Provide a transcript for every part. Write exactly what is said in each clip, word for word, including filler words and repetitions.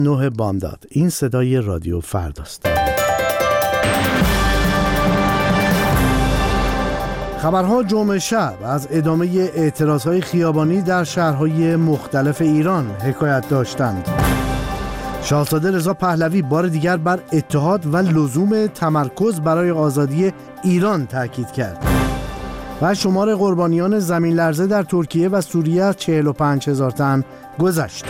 نه بامداد. این صدای رادیو فرداست. خبرها جمعه شب از ادامه اعتراضهای خیابانی در شهرهای مختلف ایران حکایت داشتند. شاهزاده رضا پهلوی بار دیگر بر اتحاد و لزوم تمرکز برای آزادی ایران تاکید کرد و شمار قربانیان زمین لرزه در ترکیه و سوریه از چهل و پنج هزار تن گذشت.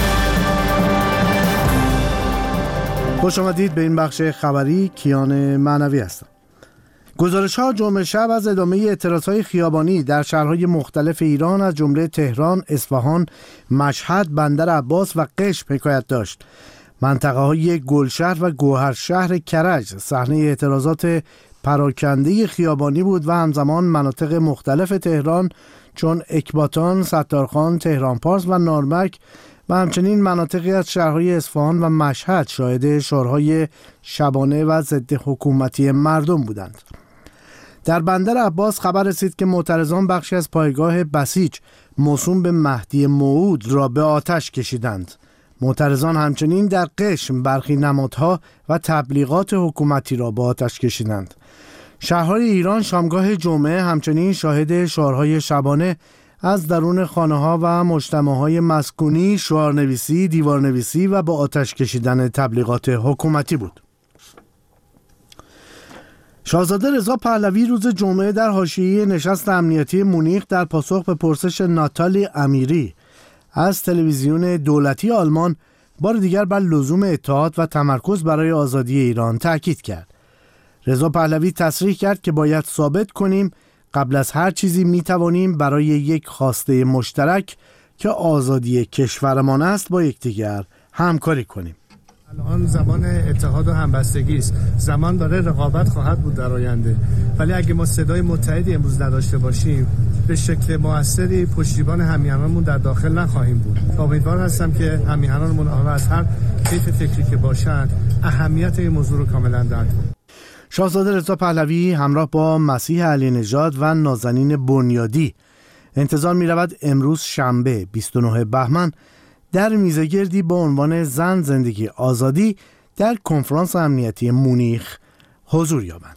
خوش آمدید به این بخش خبری. کیان معنوی هستم. گزارش‌ها جمعه شب از ادامه اعتراضهای خیابانی در شهرهای مختلف ایران از جمله تهران، اصفهان، مشهد، بندر عباس و قشم حکایت داشت. منطقه‌های گلشهر و گوهرشهر کرج صحنه اعتراضات پراکنده خیابانی بود و همزمان مناطق مختلف تهران چون اکباتان، ستارخان، تهران پارس و نارمک و همچنین مناطقی از شهرهای اصفهان و مشهد شاهد شعارهای شبانه و ضد حکومتی مردم بودند. در بندر عباس خبر رسید که معترضان بخشی از پایگاه بسیج موسوم به مهدی موعود را به آتش کشیدند. معترضان همچنین در قشم برخی نمادها و تبلیغات حکومتی را به آتش کشیدند. شهرهای ایران شامگاه جمعه همچنین شاهد شعارهای شبانه از درون خانه‌ها و مجتمع‌های مسکونی، شعارنویسی، دیوارنویسی و با آتش کشیدن تبلیغات حکومتی بود. شاهزاده رضا پهلوی روز جمعه در حاشیه نشست امنیتی مونیخ در پاسخ به پرسش ناتالی امیری از تلویزیون دولتی آلمان بار دیگر بر لزوم اتحاد و تمرکز برای آزادی ایران تاکید کرد. رضا پهلوی تصریح کرد که باید ثابت کنیم قبل از هر چیزی می توانیم برای یک خواسته مشترک که آزادی کشورمان است با یکدیگر همکاری کنیم. الان زمان اتحاد و همبستگی است. زمان داره رقابت خواهد بود در آینده. ولی اگه ما صدای متحدی امروز نداشته باشیم به شکل موثری پشتیبان همیهنانمون در داخل نخواهیم بود. امیدوار هستم که همیهنانمون از هر کیف فکری که باشند اهمیت این موضوع رو کاملا درک کنند. شاهزاده رضا پهلوی همراه با مسیح علی نژاد و نازنین بنیادی انتظار می رود امروز شنبه بیست و نه بهمن در میزگردی با عنوان زن، زندگی، آزادی در کنفرانس امنیتی مونیخ حضور یابند.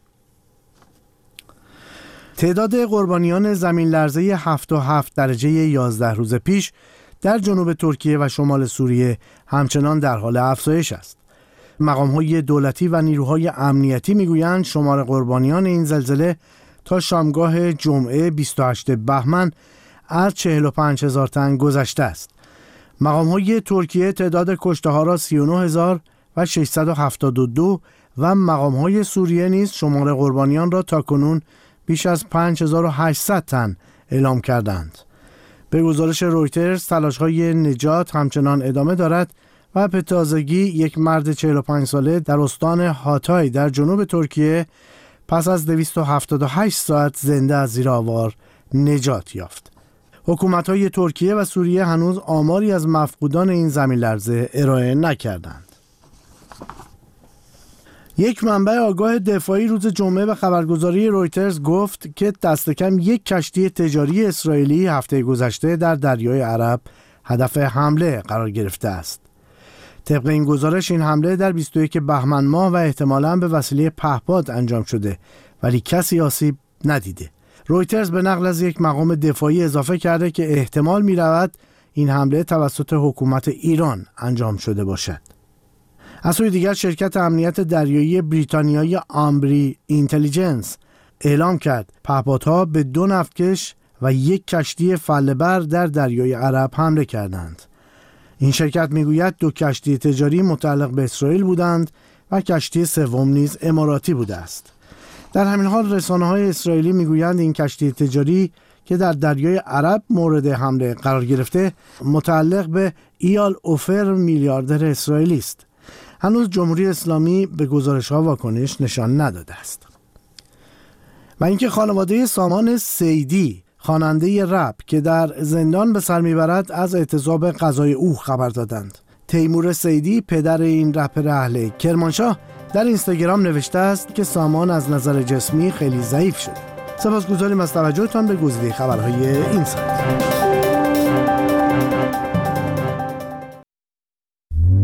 تعداد قربانیان زمین لرزه هفت و هفت درجه یازده روز پیش در جنوب ترکیه و شمال سوریه همچنان در حال افزایش است. مقام‌های دولتی و نیروهای امنیتی میگویند شمار قربانیان این زلزله تا شامگاه جمعه بیست و هشت بهمن از چهل و پنج هزار تن گذشته است. مقام‌های ترکیه تعداد کشته‌ها را سی و نه هزار و ششصد و هفتاد و دو و مقام‌های سوریه نیز شمار قربانیان را تاکنون بیش از پنج هزار و هشتصد تن اعلام کردند. به گزارش رویترز تلاش‌های نجات همچنان ادامه دارد و به تازگی یک مرد چهل و پنج ساله در استان هاتای در جنوب ترکیه پس از دویست و هفتاد و هشت ساعت زنده از زیر آوار نجات یافت. حکومت‌های ترکیه و سوریه هنوز آماری از مفقودان این زمین لرزه ارائه نکردند. یک منبع آگاه دفاعی روز جمعه به خبرگزاری رویترز گفت که دست کم یک کشتی تجاری اسرائیلی هفته گذشته در دریای عرب هدف حمله قرار گرفته است. طبق این گزارش این حمله در بیست و یک بهمن ماه و احتمالاً به وسیله پهپاد انجام شده ولی کسی آسیب ندیده. رویترز به نقل از یک مقام دفاعی اضافه کرده که احتمال می رود این حمله توسط حکومت ایران انجام شده باشد. از سوی دیگر شرکت امنیت دریایی بریتانیایی آمبری اینتلیجنس اعلام کرد پهپادها به دو نفتکش و یک کشتی فله‌بر در دریای عرب حمله کردند. این شرکت میگوید دو کشتی تجاری متعلق به اسرائیل بودند و کشتی سوم نیز اماراتی بوده است. در همین حال رسانه‌های اسرائیلی میگویند این کشتی تجاری که در دریای عرب مورد حمله قرار گرفته متعلق به ایال اوفر میلیاردر اسرائیلی است. هنوز جمهوری اسلامی به گزارش‌ها واکنش نشان نداده است. و اینکه خانواده سامان سیدی خواننده رپ که در زندان به سر میبرد از اعتصاب قضای او خبر دادند. تیمور سیدی پدر این رپر اهل کرمانشاه در اینستاگرام نوشته است که سامان از نظر جسمی خیلی ضعیف شده. سپاسگزاریم از توجهتان به گزیده خبرهای این ساعت.